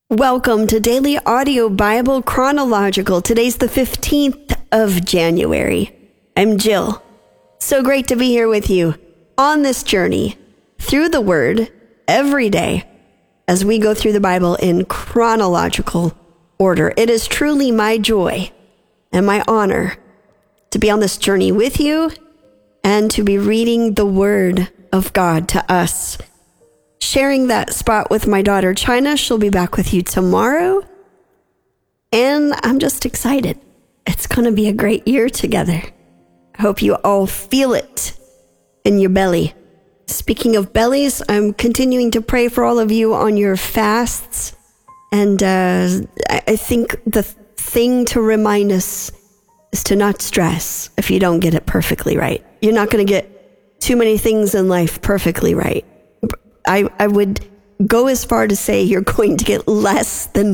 Welcome to Daily Audio Bible Chronological. Today's the 15th of January. I'm Jill. So great to be here with you on this journey through the Word every day as we go through the Bible in chronological order. It is truly my joy and my honor to be on this journey with you and to be reading the Word of God to us. Sharing that spot with my daughter, China. She'll be back with you tomorrow. And I'm just excited. It's going to be a great year together. I hope you all feel it in your belly. Speaking of bellies, I'm continuing to pray for all of you on your fasts. And I think the thing to remind us is to not stress if you don't get it perfectly right. You're not going to get too many things in life perfectly right. I would go as far to say you're going to get less than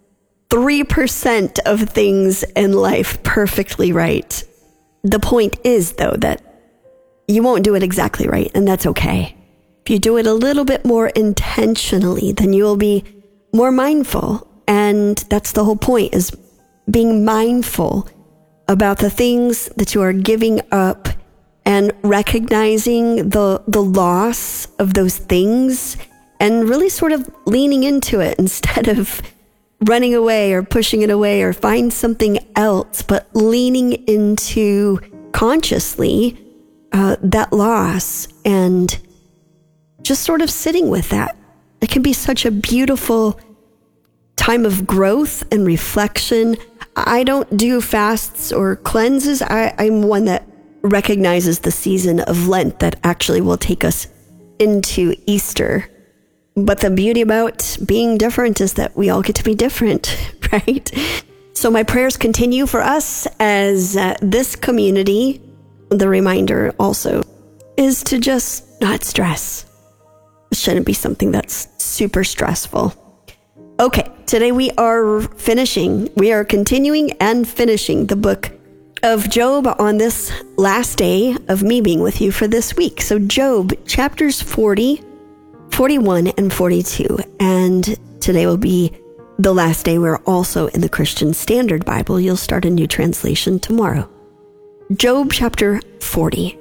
3% of things in life perfectly right. The point is, though, that you won't do it exactly right, and that's okay. If you do it a little bit more intentionally, then you will be more mindful. And that's the whole point, is being mindful about the things that you are giving up and recognizing the loss of those things and really sort of leaning into it instead of running away or pushing it away or find something else, but leaning into consciously that loss and just sort of sitting with that. It can be such a beautiful time of growth and reflection. I don't do fasts or cleanses. I'm one that recognizes the season of Lent that actually will take us into Easter. But the beauty about being different is that we all get to be different, right? So my prayers continue for us as this community. The reminder also is to just not stress. It shouldn't be something that's super stressful. Okay, today we are continuing and finishing the book of Job on this last day of me being with you for this week. So Job chapters 40, 41, and 42. And today will be the last day. We're also in the Christian Standard Bible. You'll start a new translation tomorrow. Job chapter 40.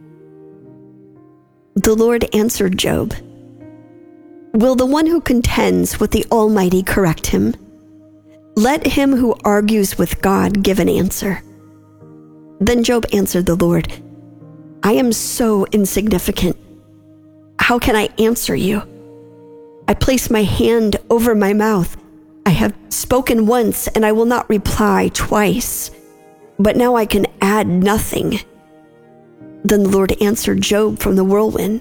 The Lord answered Job, "Will the one who contends with the Almighty correct him? Let him who argues with God give an answer." Then Job answered the Lord, "I am so insignificant. How can I answer you? I place my hand over my mouth. I have spoken once, and I will not reply twice. But now I can add nothing." Then the Lord answered Job from the whirlwind,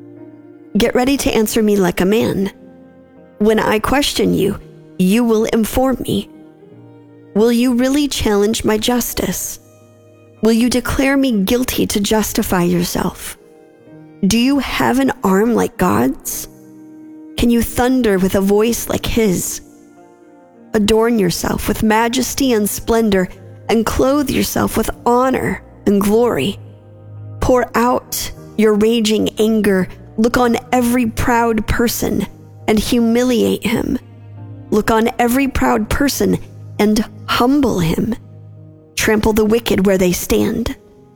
"Get ready to answer me like a man. When I question you, you will inform me. Will you really challenge my justice? Will you declare me guilty to justify yourself? Do you have an arm like God's? Can you thunder with a voice like his? Adorn yourself with majesty and splendor and clothe yourself with honor and glory. Pour out your raging anger. Look on every proud person and humiliate him. Look on every proud person and humble him. Trample the wicked where they stand.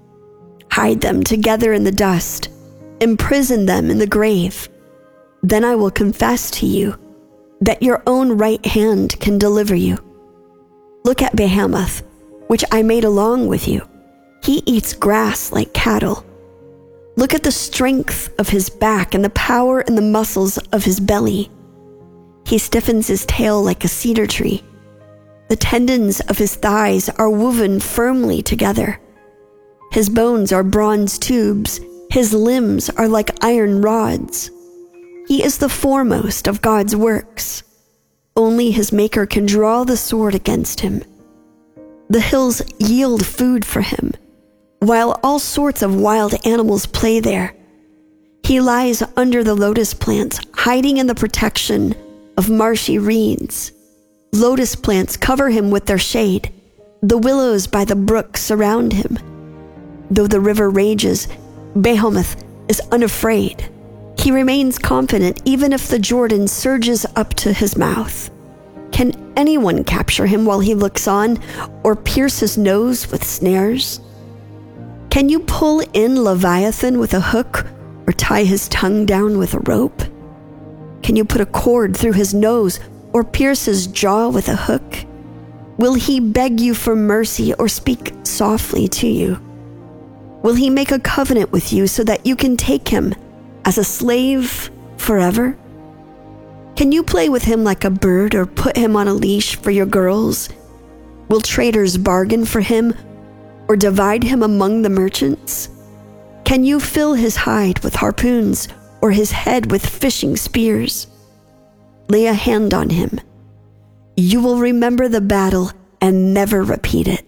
Hide them together in the dust. Imprison them in the grave. Then I will confess to you that your own right hand can deliver you. Look at Behemoth, which I made along with you. He eats grass like cattle. Look at the strength of his back and the power and the muscles of his belly. He stiffens his tail like a cedar tree. The tendons of his thighs are woven firmly together. His bones are bronze tubes. His limbs are like iron rods. He is the foremost of God's works. Only his maker can draw the sword against him. The hills yield food for him, while all sorts of wild animals play there. He lies under the lotus plants, hiding in the protection of marshy reeds. Lotus plants cover him with their shade. The willows by the brook surround him. Though the river rages, Behemoth is unafraid. He remains confident even if the Jordan surges up to his mouth. Can anyone capture him while he looks on, or pierce his nose with snares? Can you pull in Leviathan with a hook, or tie his tongue down with a rope? Can you put a cord through his nose, or pierce his jaw with a hook? Will he beg you for mercy, or speak softly to you? Will he make a covenant with you so that you can take him as a slave forever? Can you play with him like a bird, or put him on a leash for your girls? Will traders bargain for him, or divide him among the merchants? Can you fill his hide with harpoons, or his head with fishing spears? Lay a hand on him. You will remember the battle and never repeat it.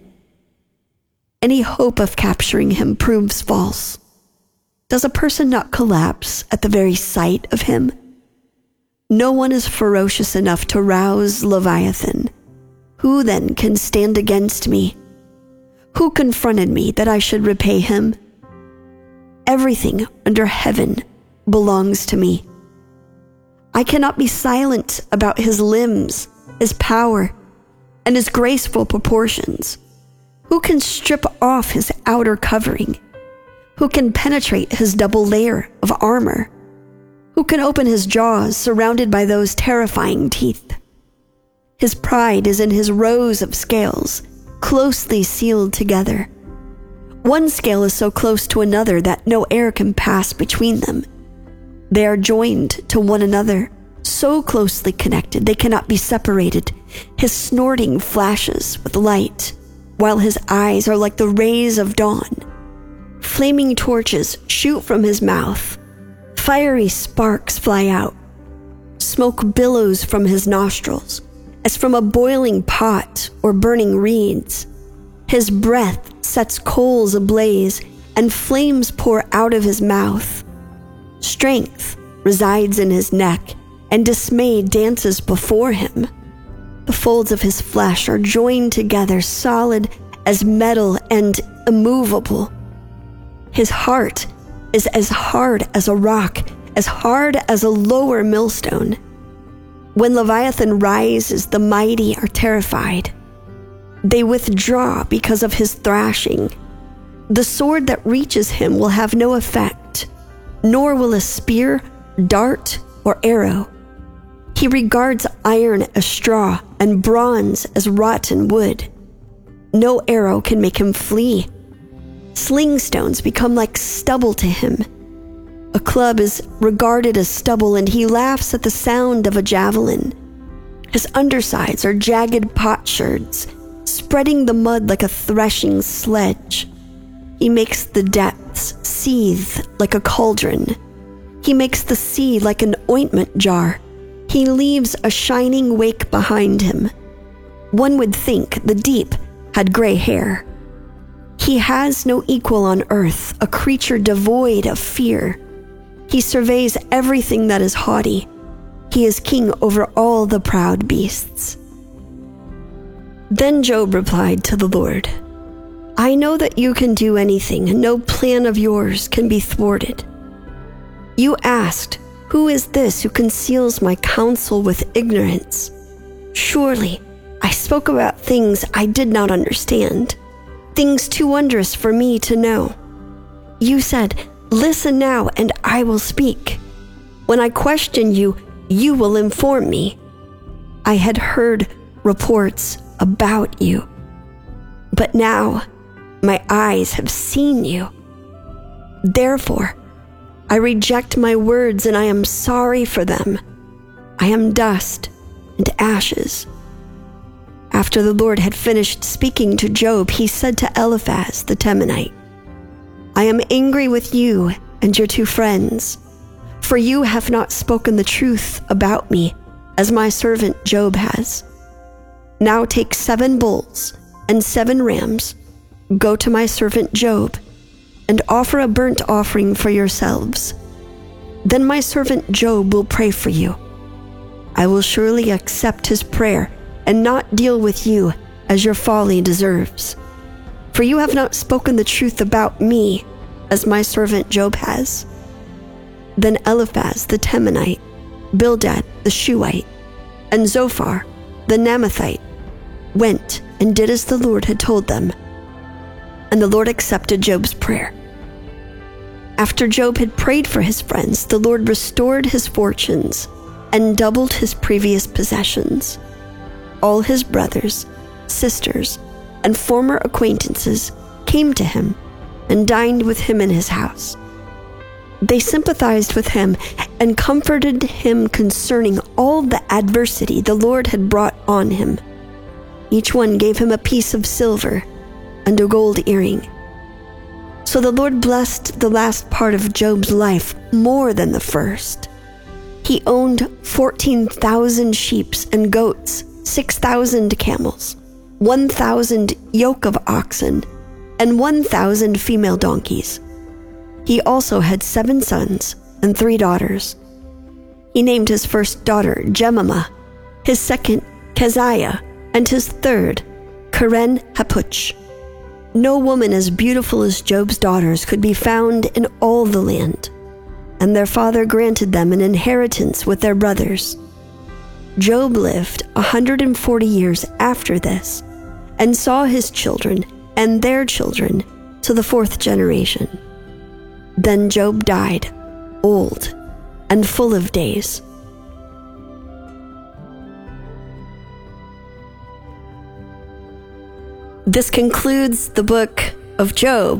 Any hope of capturing him proves false. Does a person not collapse at the very sight of him? No one is ferocious enough to rouse Leviathan. Who then can stand against me? Who confronted me that I should repay him? Everything under heaven belongs to me. I cannot be silent about his limbs, his power, and his graceful proportions. Who can strip off his outer covering? Who can penetrate his double layer of armor? Who can open his jaws surrounded by those terrifying teeth? His pride is in his rows of scales, closely sealed together. One scale is so close to another that no air can pass between them. They are joined to one another, so closely connected they cannot be separated. His snorting flashes with light, while his eyes are like the rays of dawn. Flaming torches shoot from his mouth. Fiery sparks fly out. Smoke billows from his nostrils, as from a boiling pot or burning reeds. His breath sets coals ablaze, and flames pour out of his mouth. Strength resides in his neck, and dismay dances before him. The folds of his flesh are joined together, solid as metal and immovable. His heart is as hard as a rock, as hard as a lower millstone. When Leviathan rises, the mighty are terrified. They withdraw because of his thrashing. The sword that reaches him will have no effect, nor will a spear, dart, or arrow. He regards iron as straw and bronze as rotten wood. No arrow can make him flee. Sling stones become like stubble to him. A club is regarded as stubble, and he laughs at the sound of a javelin. His undersides are jagged potsherds, spreading the mud like a threshing sledge. He makes the depths seethe like a cauldron. He makes the sea like an ointment jar. He leaves a shining wake behind him. One would think the deep had gray hair. He has no equal on earth, a creature devoid of fear. He surveys everything that is haughty. He is king over all the proud beasts. Then Job replied to the Lord, I know that you can do anything, and no plan of yours can be thwarted. You asked, who is this who conceals my counsel with ignorance? Surely I spoke about things I did not understand, things too wondrous for me to know. You said, listen now, and I will speak. When I question you, you will inform me. I had heard reports about you, but now my eyes have seen you. Therefore, I reject my words, and I am sorry for them. I am dust and ashes. After the Lord had finished speaking to Job, he said to Eliphaz the Temanite, I am angry with you and your two friends, for you have not spoken the truth about me, as my servant Job has. Now take 7 bulls and 7 rams, go to my servant Job, and offer a burnt offering for yourselves. Then my servant Job will pray for you. I will surely accept his prayer and not deal with you as your folly deserves. For you have not spoken the truth about me, as my servant Job has. Then Eliphaz the Temanite, Bildad the Shuhite, and Zophar the Naamathite, went and did as the Lord had told them, and the Lord accepted Job's prayer. After Job had prayed for his friends, the Lord restored his fortunes and doubled his previous possessions. All his brothers, sisters, and former acquaintances came to him and dined with him in his house. They sympathized with him and comforted him concerning all the adversity the Lord had brought on him. Each one gave him a piece of silver and a gold earring. So the Lord blessed the last part of Job's life more than the first. He owned 14,000 sheep and goats, 6,000 camels, 1,000 yoke of oxen, and 1,000 female donkeys. He also had 7 sons and 3 daughters. He named his first daughter Jemimah, his second Keziah, and his third Keren-Happuch. No woman as beautiful as Job's daughters could be found in all the land, and their father granted them an inheritance with their brothers. Job lived 140 years after this, and saw his children and their children to the 4th generation. Then Job died, old and full of days. This concludes the book of Job.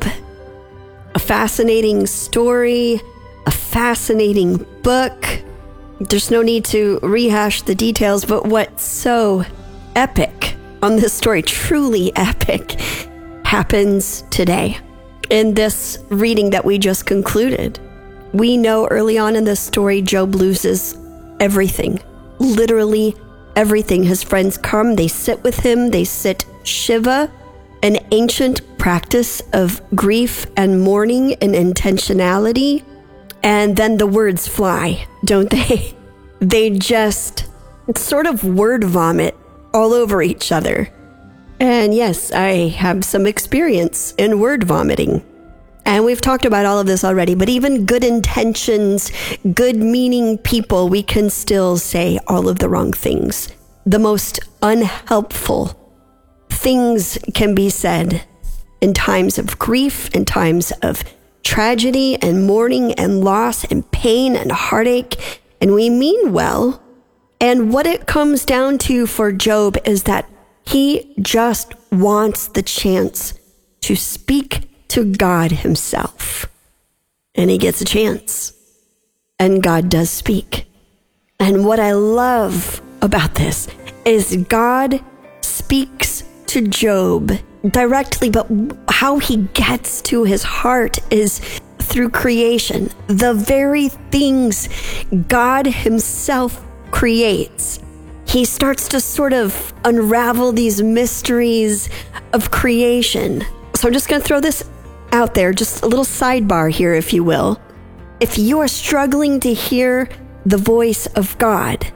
A fascinating story, a fascinating book. There's no need to rehash the details, but what's so epic on this story, truly epic, happens today. In this reading that we just concluded, we know early on in this story, Job loses everything. Literally everything. His friends come, they sit with him, they sit Shiva, an ancient practice of grief and mourning and intentionality. And then the words fly, don't they? They just sort of word vomit all over each other. And yes, I have some experience in word vomiting. And we've talked about all of this already, but even good intentions, good meaning people, we can still say all of the wrong things. The most unhelpful things can be said in times of grief, in times of tragedy and mourning and loss and pain and heartache. And we mean well. And what it comes down to for Job is that he just wants the chance to speak to God himself. And he gets a chance. And God does speak. And what I love about this is God speaks to Job directly, but how he gets to his heart is through creation. The very things God himself creates. He starts to sort of unravel these mysteries of creation. So I'm just going to throw this out there, just a little sidebar here, if you will. If you are struggling to hear the voice of God,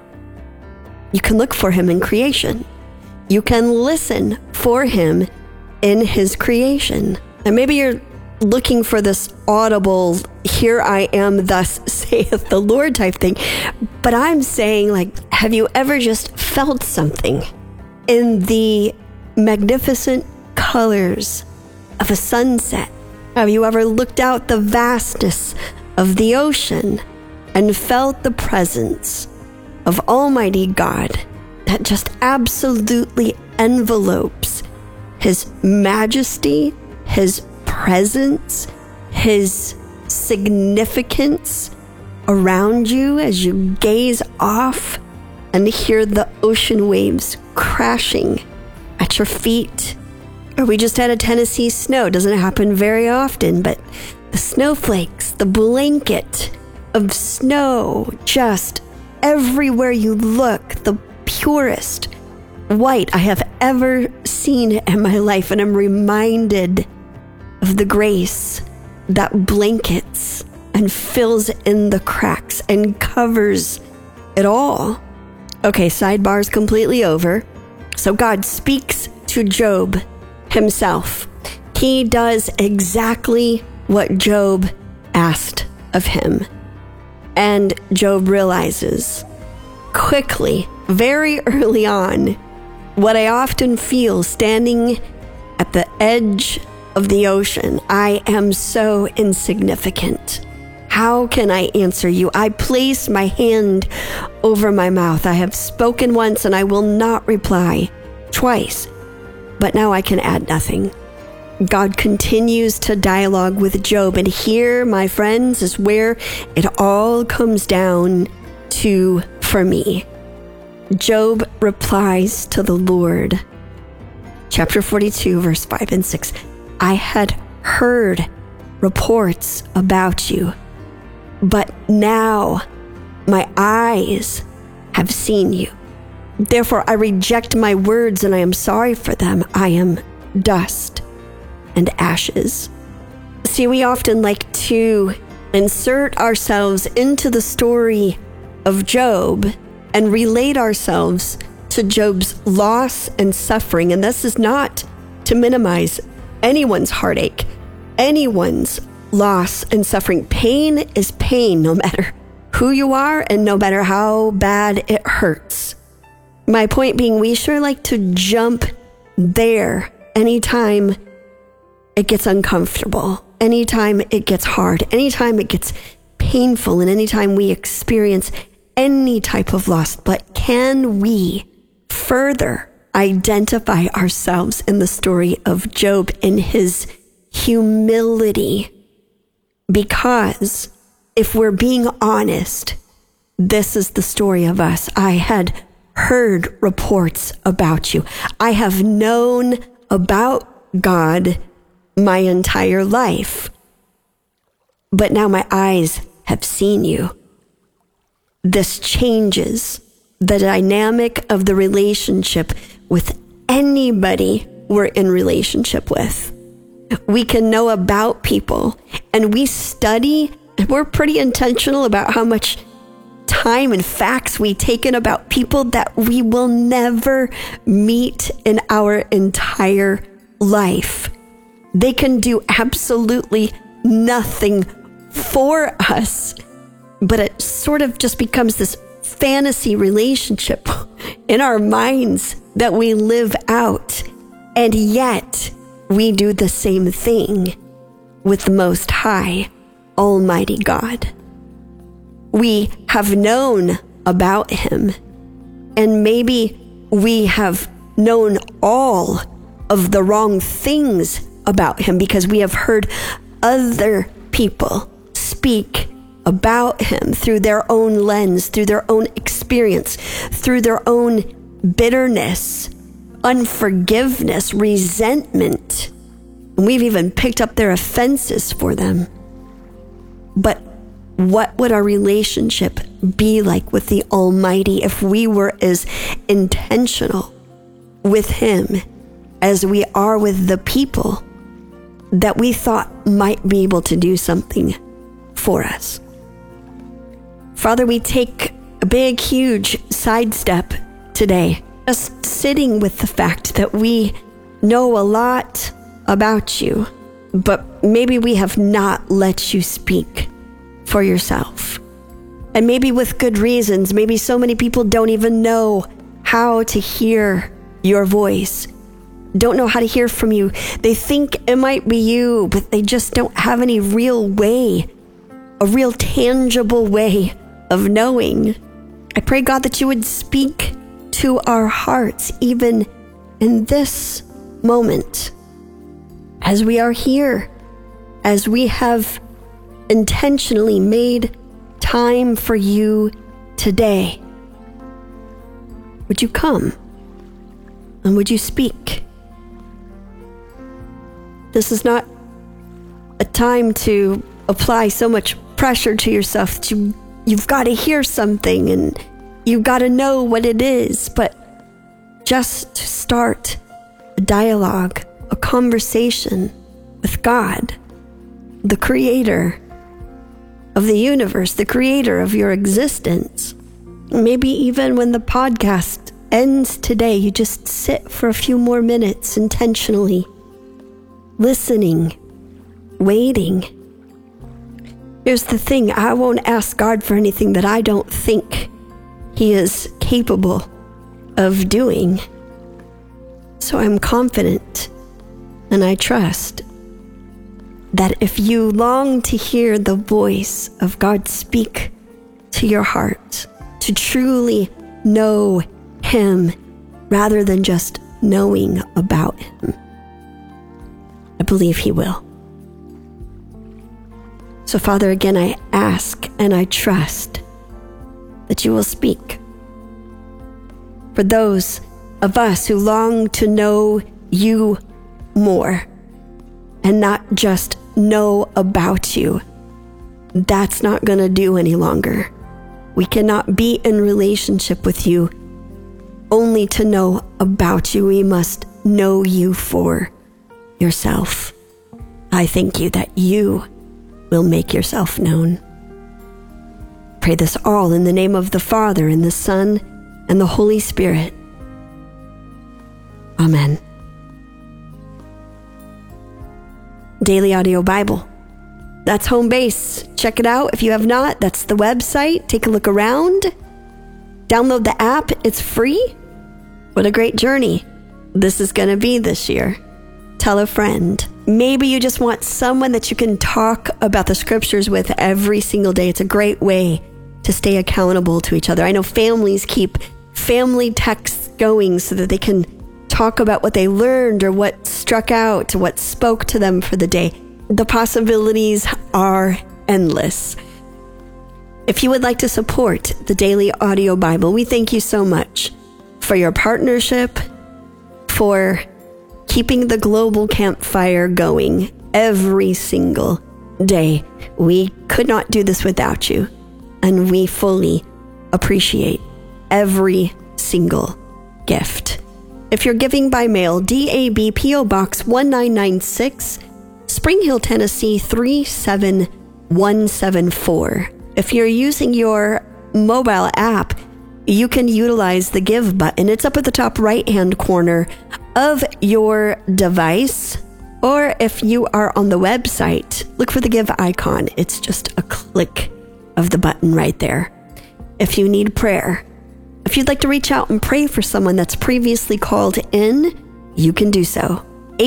you can look for him in creation. You can listen for him in his creation. And maybe you're looking for this audible, here I am, thus saith the Lord type thing. But I'm saying, like, have you ever just felt something in the magnificent colors of a sunset? Have you ever looked out the vastness of the ocean and felt the presence of Almighty God that just absolutely envelopes his majesty, his presence, his significance around you as you gaze off and hear the ocean waves crashing at your feet? Or we just had a Tennessee snow. It doesn't happen very often, but the snowflakes, the blanket of snow, just everywhere you look, the purest white I have ever seen in my life. And I'm reminded of the grace that blankets and fills in the cracks and covers it all. Okay, sidebar's completely over. So God speaks to Job himself. He does exactly what Job asked of him. And Job realizes quickly very early on what I often feel standing at the edge of the ocean. I am so insignificant. How can I answer you? I place my hand over my mouth. I have spoken once and I will not reply twice, but now I can add nothing. God continues to dialogue with Job, and here, my friends, is where it all comes down to for me. Job replies to the Lord. Chapter 42, verse 5 and 6. I had heard reports about you, but now my eyes have seen you. Therefore, I reject my words and I am sorry for them. I am dust and ashes. See, we often like to insert ourselves into the story of Job and relate ourselves to Job's loss and suffering. And this is not to minimize anyone's heartache, anyone's loss and suffering. Pain is pain, no matter who you are and no matter how bad it hurts. My point being, we sure like to jump there anytime it gets uncomfortable, anytime it gets hard, anytime it gets painful, and anytime we experience any type of loss. But can we further identify ourselves in the story of Job in his humility? Because if we're being honest, this is the story of us. I had heard reports about you. I have known about God my entire life, but now my eyes have seen you. This changes the dynamic of the relationship with anybody we're in relationship with. We can know about people, and we study, and we're pretty intentional about how much time and facts we take in about people that we will never meet in our entire life. They can do absolutely nothing for us, but it sort of just becomes this fantasy relationship in our minds that we live out. And yet we do the same thing with the Most High, Almighty God. We have known about him, and maybe we have known all of the wrong things about him because we have heard other people speak about him through their own lens, through their own experience, through their own bitterness, unforgiveness, resentment. And we've even picked up their offenses for them. But what would our relationship be like with the Almighty if we were as intentional with him as we are with the people that we thought might be able to do something for us? Father, we take a big, huge sidestep today, just sitting with the fact that we know a lot about you, but maybe we have not let you speak for yourself. And maybe with good reasons. Maybe so many people don't even know how to hear your voice, don't know how to hear from you. They think it might be you, but they just don't have any real way, a real tangible way of knowing. I pray, God, that you would speak to our hearts even in this moment as we are here, as we have intentionally made time for you today. Would you come and would you speak? This is not a time to apply so much pressure to yourself that you've got to hear something and you've got to know what it is, but just to start a dialogue, a conversation with God, the creator of the universe, the creator of your existence. Maybe even when the podcast ends today, you just sit for a few more minutes intentionally, listening, waiting. Here's the thing, I won't ask God for anything that I don't think he is capable of doing. So I'm confident and I trust that if you long to hear the voice of God speak to your heart, to truly know Him rather than just knowing about Him, I believe He will. So, Father, again, I ask and I trust that you will speak. For those of us who long to know you more and not just know about you, that's not going to do any longer. We cannot be in relationship with you only to know about you. We must know you for yourself. I thank you that you will make yourself known. Pray this all in the name of the Father and the Son and the Holy Spirit. Amen. Daily Audio Bible. That's home base. Check it out if you have not. That's the website. Take a look around. Download the app. It's free. What a great journey this is going to be this year. Tell a friend. Maybe you just want someone that you can talk about the scriptures with every single day. It's a great way to stay accountable to each other. I know families keep family texts going so that they can talk about what they learned or what struck out, what spoke to them for the day. The possibilities are endless. If you would like to support the Daily Audio Bible, we thank you so much for your partnership, for keeping the global campfire going every single day. We could not do this without you, and we fully appreciate every single gift. If you're giving by mail, DAB P.O. Box 1996, Spring Hill, Tennessee 37174. If you're using your mobile app, you can utilize the Give button. It's up at the top right-hand corner of your device. Or if you are on the website, look for the Give icon. It's just a click of the button right there. If you need prayer, if you'd like to reach out and pray for someone that's previously called in, you can do so.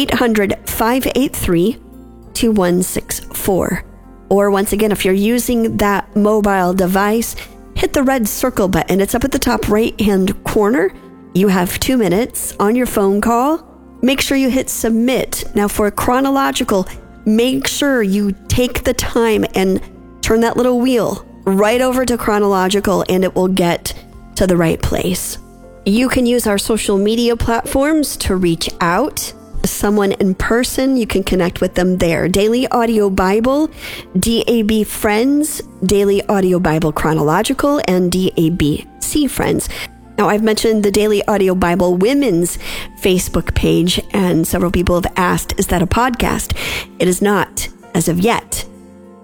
800-583-2164. Or once again, if you're using that mobile device, hit the red circle button. It's up at the top right-hand corner. You have 2 minutes on your phone call. Make sure you hit submit. Now for chronological, make sure you take the time and turn that little wheel right over to chronological and it will get to the right place. You can use our social media platforms to reach out. Someone in person, you can connect with them there. Daily Audio Bible, DAB Friends, Daily Audio Bible Chronological, and DABC Friends. Now, I've mentioned the Daily Audio Bible Women's Facebook page, and several people have asked, is that a podcast? It is not, as of yet, but ...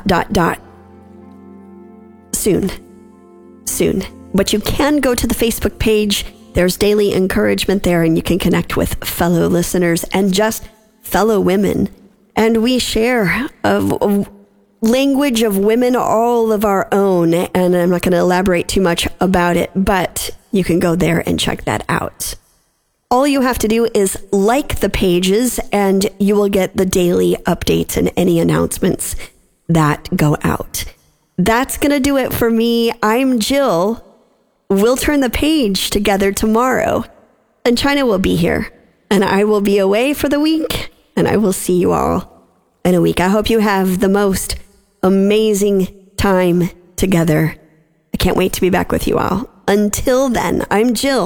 Soon. But you can go to the Facebook page. There's daily encouragement there, and you can connect with fellow listeners and just fellow women. And we share a language of women all of our own, and I'm not going to elaborate too much about it, but you can go there and check that out. All you have to do is like the pages, and you will get the daily updates and any announcements that go out. That's going to do it for me. I'm Jill. We'll turn the page together tomorrow, and China will be here, and I will be away for the week, and I will see you all in a week. I hope you have the most amazing time together. I can't wait to be back with you all. Until then, I'm Jill.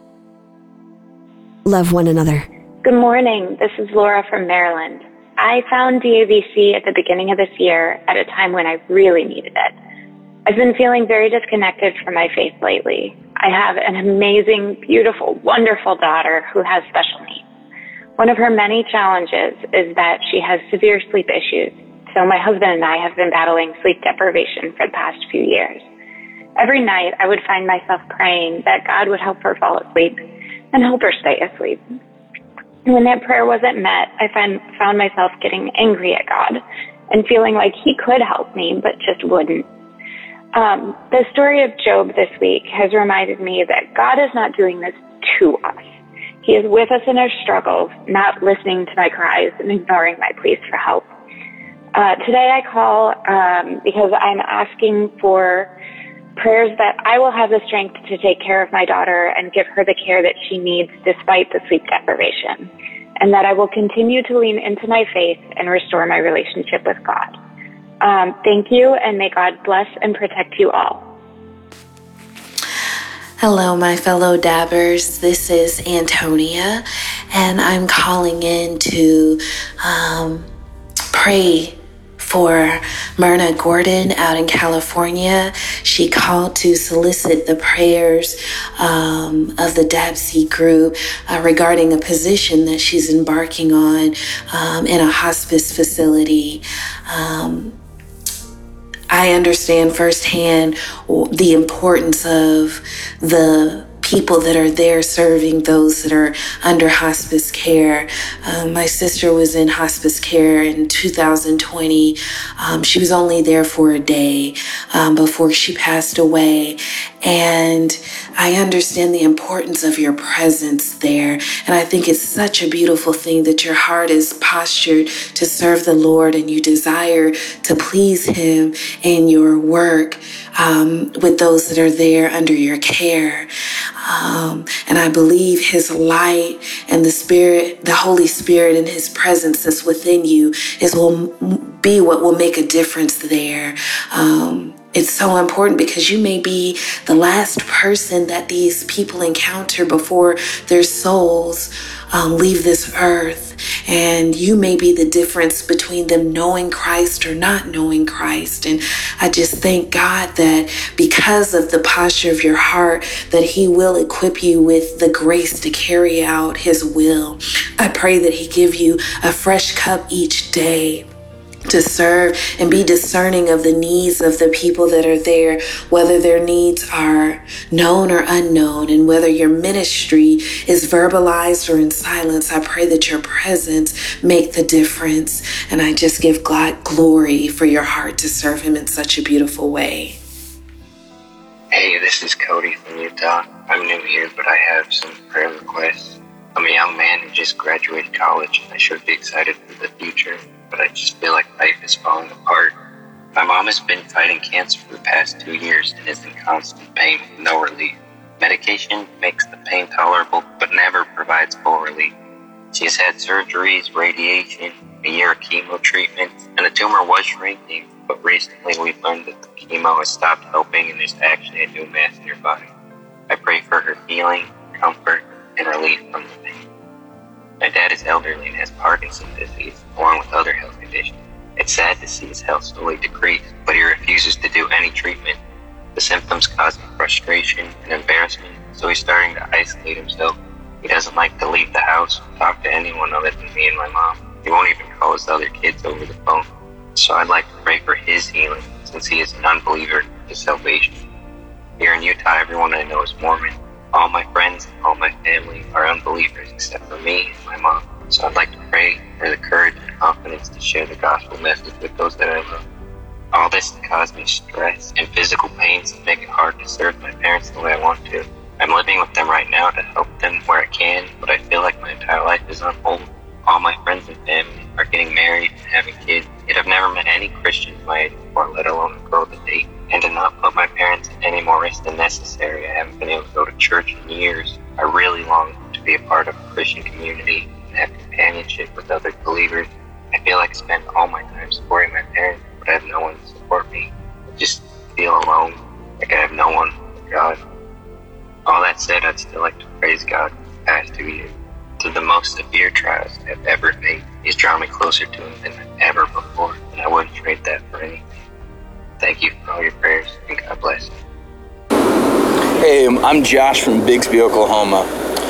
Love one another. Good morning. This is Laura from Maryland. I found DABC at the beginning of this year at a time when I really needed it. I've been feeling very disconnected from my faith lately. I have an amazing, beautiful, wonderful daughter who has special needs. One of her many challenges is that she has severe sleep issues. So my husband and I have been battling sleep deprivation for the past few years. Every night I would find myself praying that God would help her fall asleep and help her stay asleep. When that prayer wasn't met, I found myself getting angry at God and feeling like He could help me, but just wouldn't. The story of Job this week has reminded me that God is not doing this to us. He is with us in our struggles, not listening to my cries and ignoring my pleas for help. Today I call because I'm asking for prayers that I will have the strength to take care of my daughter and give her the care that she needs despite the sleep deprivation, and that I will continue to lean into my faith and restore my relationship with God. Thank you, and may God bless and protect you all. Hello, my fellow dabbers. This is Antonia, and I'm calling in to pray for Myrna Gordon out in California. She called to solicit the prayers of the DABC group regarding a position that she's embarking on in a hospice facility. I understand firsthand the importance of the people that are there serving those that are under hospice care. My sister was in hospice care in 2020. She was only there for a day before she passed away. And I understand the importance of your presence there. And I think it's such a beautiful thing that your heart is postured to serve the Lord and you desire to please Him in your work with those that are there under your care. And I believe His light and the Spirit, the Holy Spirit and His presence that's within you will be what will make a difference there. It's so important because you may be the last person that these people encounter before their souls leave this earth. And you may be the difference between them knowing Christ or not knowing Christ. And I just thank God that because of the posture of your heart, that He will equip you with the grace to carry out His will. I pray that He give you a fresh cup each day to serve and be discerning of the needs of the people that are there, whether their needs are known or unknown, and whether your ministry is verbalized or in silence. I pray that your presence make the difference. And I just give God glory for your heart to serve Him in such a beautiful way. Hey, this is Cody from Utah. I'm new here, but I have some prayer requests. I'm a young man who just graduated college. I should be excited for the future, but I just feel like life is falling apart. My mom has been fighting cancer for the past 2 years and is in constant pain with no relief. Medication makes the pain tolerable, but never provides full relief. She has had surgeries, radiation, a year of chemo treatments, and the tumor was shrinking, but recently we've learned that the chemo has stopped helping and there's actually a new mass in her body. I pray for her healing, comfort, and relief from the pain. My dad is elderly and has Parkinson's disease, along with other health conditions. It's sad to see his health slowly decrease, but he refuses to do any treatment. The symptoms cause him frustration and embarrassment, so he's starting to isolate himself. He doesn't like to leave the house or talk to anyone other than me and my mom. He won't even call his other kids over the phone. So I'd like to pray for his healing, since he is an unbeliever to salvation. Here in Utah, everyone I know is Mormon. All my friends and all my family are unbelievers except for me and my mom. So I'd like to pray for the courage and confidence to share the gospel message with those that I love. All this has caused me stress and physical pains that make it hard to serve my parents the way I want to. I'm living with them right now to help them where I can, but I feel like my entire life is on hold. All my friends and family are getting married and having kids, yet I've never met any Christians my age before, let alone a girl to date. And to not put my parents in any more risk than necessary, I haven't been able to go to church in years. I really long to be a part of a Christian community and have companionship with other believers. I feel like I spend all my time supporting my parents, but I have no one to support me. I just feel alone, like I have no one but God. All that said, I'd still like to praise God for the past 2 years. To the most severe trials I've ever faced, He's drawn me closer to Him than ever before, and I wouldn't trade that for anything. Thank you for all your prayers, and God bless you. Hey, I'm Josh from Bixby, Oklahoma.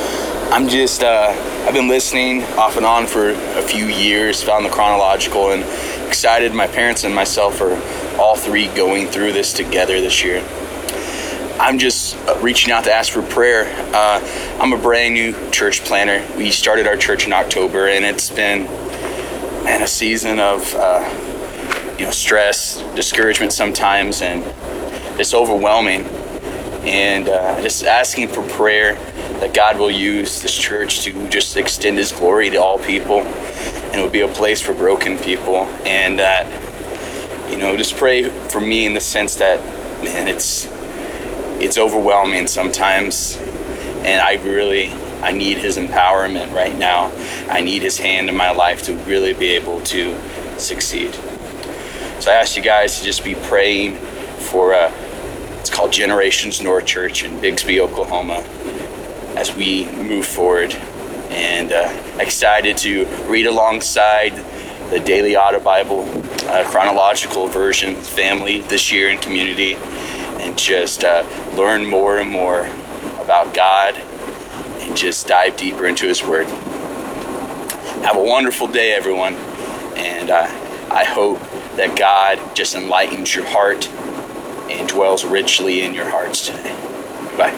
I've been listening off and on for a few years, found the chronological, and excited. My parents and myself are all three going through this together this year. I'm just reaching out to ask for prayer. I'm a brand new church planner. We started our church in October, and it's been a season of stress, discouragement sometimes, and just overwhelming. And just asking for prayer that God will use this church to just extend his glory to all people, and it will be a place for broken people. And that, just pray for me in the sense that, man, it's overwhelming sometimes, and I need his empowerment right now. I need his hand in my life to really be able to succeed. So I ask you guys to just be praying for it's called Generations North Church in Bixby, Oklahoma, as we move forward. And excited to read alongside the Daily Auto Bible chronological version family this year in community, and just learn more and more about God and just dive deeper into his word. Have a wonderful day, everyone. And I hope that God just enlightens your heart and dwells richly in your hearts today. Bye.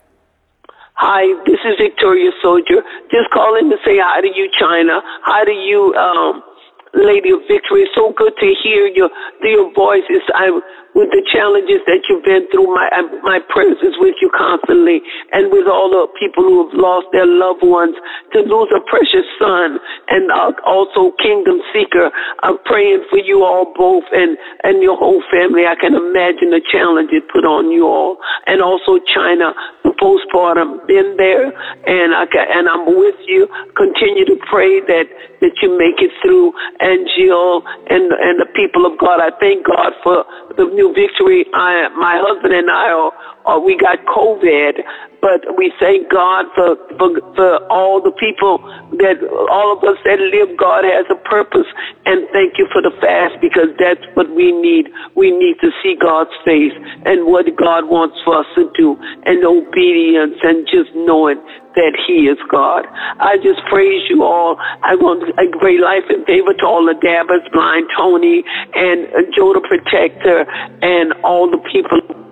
Hi, this is Victoria Soldier. Just calling to say hi to you, China. Hi to you, Lady of Victory. It's so good to hear your voice. With the challenges that you've been through, my prayers is with you constantly, and with all the people who have lost their loved ones, to lose a precious son, and also Kingdom Seeker. I'm praying for you all both and your whole family. I can imagine the challenges put on you all, and also China, the postpartum, been there, and I'm with you. Continue to pray that you make it through, and Jill and the people of God. I thank God for the new victory. My husband and I we got COVID, but we thank God for all the people all of us that live. God has a purpose, and thank you for the fast, because that's what we need. We need to see God's face and what God wants for us to do, and obedience, and just knowing that he is God. I just praise you all. I want a great life and favor to all the Dabbers, Blind Tony, and Joe the Protector, and all the people